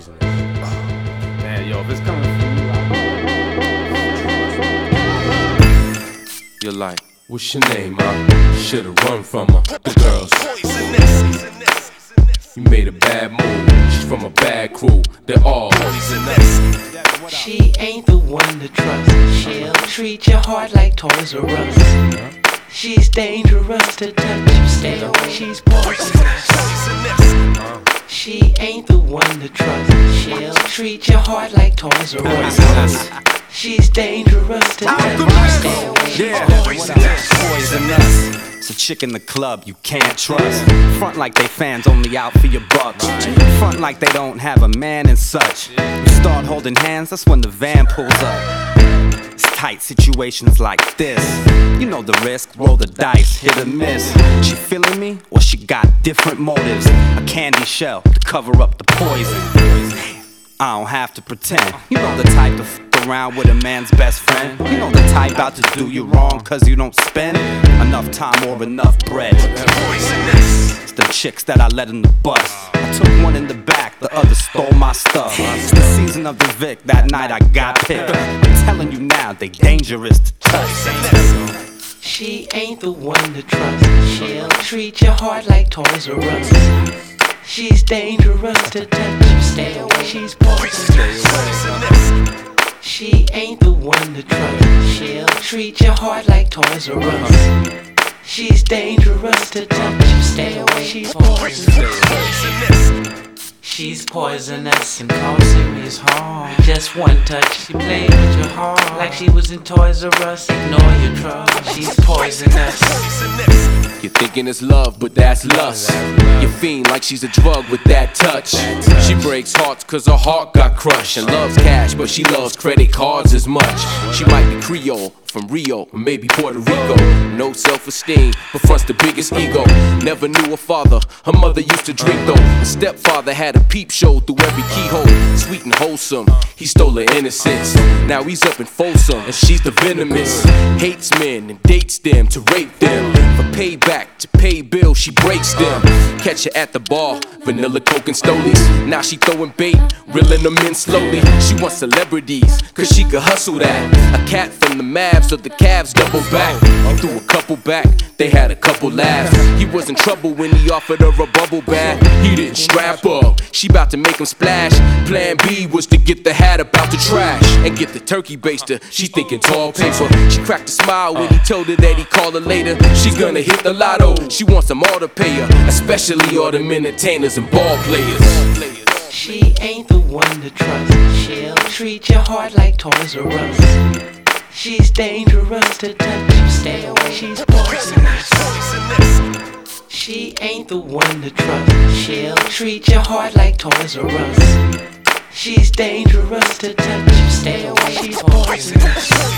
Man, yo, if it's coming from you, you're like, what's your name, huh? Should've run from her. The girls, you made a bad move. She's from a bad crew. They're all poisonous. She ain't the one to trust. She'll treat your heart like Toys R Us. She's dangerous to touch. Stay away, she's poisonous. She ain't the one to trust. She'll treat your heart like Toys R Us. She's dangerous to touch. Stay away, she's poisonous. It's a chick in the club you can't trust. Front like they fans only out for your bucks. Front like they don't have a man and such. You start holding hands, that's when the van pulls up. It's tight situations like this. You know the risk, roll the dice, hit or miss. She feeling me, or she got different motives. A candy shell to cover up the poison. I don't have to pretend. You know the type to f around with a man's best friend. You know the type out to do you wrong cause you don't spend enough time or enough bread. It's the chicks that I let in the bus. I took one in the back, the other stole my stuff. It's the season of the Vic, that night I got picked. I'm telling you now, they dangerous to touch. She ain't the one to trust. She'll treat your heart like Toys R Us. She's dangerous to touch. Stay away, she's poisonous. She ain't the one to trust. She'll treat your heart like Toys R Us. She's dangerous to touch. Stay away, she's poisonous. She's poisonous and cause serious harm. Just one touch, she played with your heart like she was in Toys R Us. Ignore your trust. She's poisonous. you're thinking it's love, but that's lust. You fiend like she's a drug with that touch. She breaks hearts cause her heart got crushed. And loves cash, but she loves credit cards as much. She might be Creole, from Rio, or maybe Puerto Rico. No self-esteem, but fronts the biggest ego. Never knew a father, her mother used to drink though. Her stepfather had a peep show through every keyhole. Sweet and wholesome, he stole her innocence. Now he's up in Folsom, and she's the venomous. Hates men and dates them to rape them. For payback, to pay bills, she breaks them. Catch her at the bar, vanilla coke and stolies. Now she throwing bait, reeling them in slowly. She wants celebrities, cause she could hustle that. A cat from the Mavs, so the Cavs double back. Threw a couple back, they had a couple laughs. He was in trouble when he offered her a bubble bath. He didn't strap up, she bout to make him splash. Plan B was to get the hat up out the trash and get the turkey baster. She thinking tall paper. She cracked a smile when he told her that he'd call her later. She's gonna hit the lotto, she wants them all to pay her, especially all them entertainers and ball players. She ain't the one to trust. She'll treat your heart like Toys R Us. She's dangerous to touch. Stay away, she's poisonous. She ain't the one to trust. She'll treat your heart like Toys R Us. She's dangerous to touch. Stay away, she's poisonous.